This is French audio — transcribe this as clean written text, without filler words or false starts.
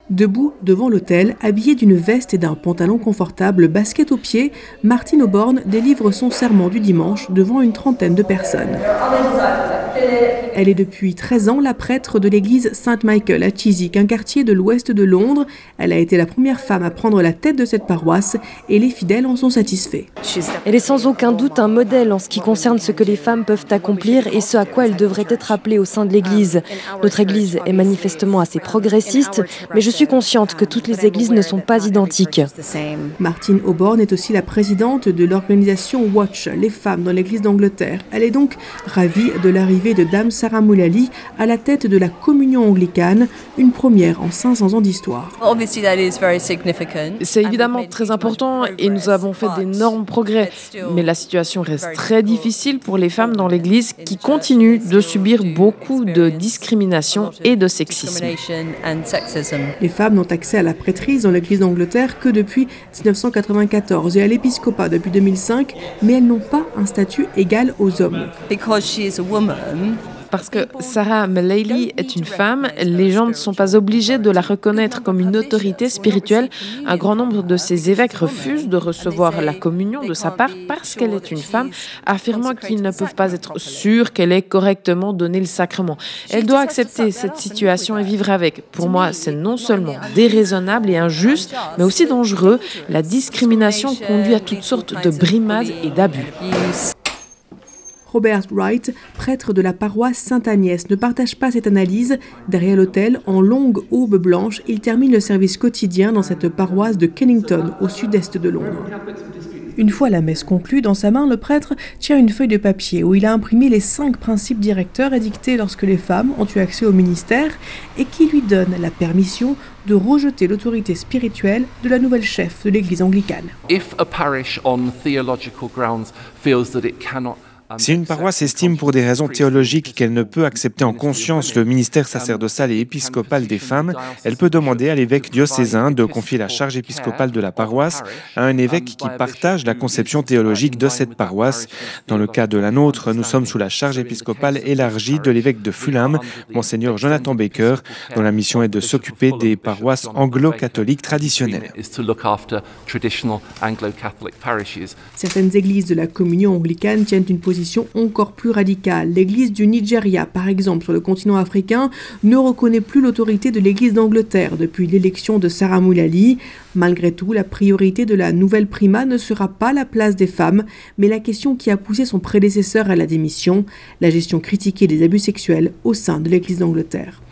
Debout devant l'autel, habillée d'une veste et d'un pantalon confortable, basket aux pieds, Martine Auborne délivre son serment du dimanche devant une trentaine de personnes. Elle est depuis 13 ans la prêtre de l'église Saint-Michael à Chiswick, un quartier de l'ouest de Londres. Elle a été la première femme à prendre la tête de cette paroisse et les fidèles en sont satisfaits. Elle est sans aucun doute un modèle en ce qui concerne ce que les femmes peuvent accomplir et ce à quoi elles devraient être appelées au sein de l'église. Notre église est manifestement assez progressiste, mais je suis consciente que toutes les églises ne sont pas identiques. Martine Auborne est aussi la présidente de l'organisation Watch, les femmes dans l'église d'Angleterre. Elle est donc ravie de l'arrivée de Dame Sarah Mullally à la tête de la communion anglicane, une première en 500 ans d'histoire. C'est évidemment très important et nous avons fait d'énormes progrès, mais la situation reste très difficile pour les femmes dans l'Église qui continuent de subir beaucoup de discrimination et de sexisme. Les femmes n'ont accès à la prêtrise dans l'église d'Angleterre que depuis 1994 et à l'épiscopat depuis 2005, mais elles n'ont pas un statut égal aux hommes. Parce que Sarah Mullally est une femme, les gens ne sont pas obligés de la reconnaître comme une autorité spirituelle. Un grand nombre de ses évêques refusent de recevoir la communion de sa part parce qu'elle est une femme, affirmant qu'ils ne peuvent pas être sûrs qu'elle ait correctement donné le sacrement. Elle doit accepter cette situation et vivre avec. Pour moi, c'est non seulement déraisonnable et injuste, mais aussi dangereux. La discrimination conduit à toutes sortes de brimades et d'abus. Robert Wright, prêtre de la paroisse Sainte-Agnès, ne partage pas cette analyse. Derrière l'autel, en longue aube blanche, il termine le service quotidien dans cette paroisse de Kennington, au sud-est de Londres. Une fois la messe conclue, dans sa main, le prêtre tient une feuille de papier où il a imprimé les 5 principes directeurs édictés lorsque les femmes ont eu accès au ministère et qui lui donnent la permission de rejeter l'autorité spirituelle de la nouvelle chef de l'église anglicane. Si une paroisse estime pour des raisons théologiques qu'elle ne peut accepter en conscience le ministère sacerdotal et épiscopal des femmes, elle peut demander à l'évêque diocésain de confier la charge épiscopale de la paroisse à un évêque qui partage la conception théologique de cette paroisse. Dans le cas de la nôtre, nous sommes sous la charge épiscopale élargie de l'évêque de Fulham, Monseigneur Jonathan Baker, dont la mission est de s'occuper des paroisses anglo-catholiques traditionnelles. Certaines églises de la communion anglicane tiennent une position encore plus radicale. L'église du Nigeria, par exemple, sur le continent africain, ne reconnaît plus l'autorité de l'église d'Angleterre depuis l'élection de Sarah Mullally. Malgré tout, la priorité de la nouvelle primat ne sera pas la place des femmes, mais la question qui a poussé son prédécesseur à la démission, la gestion critiquée des abus sexuels au sein de l'église d'Angleterre.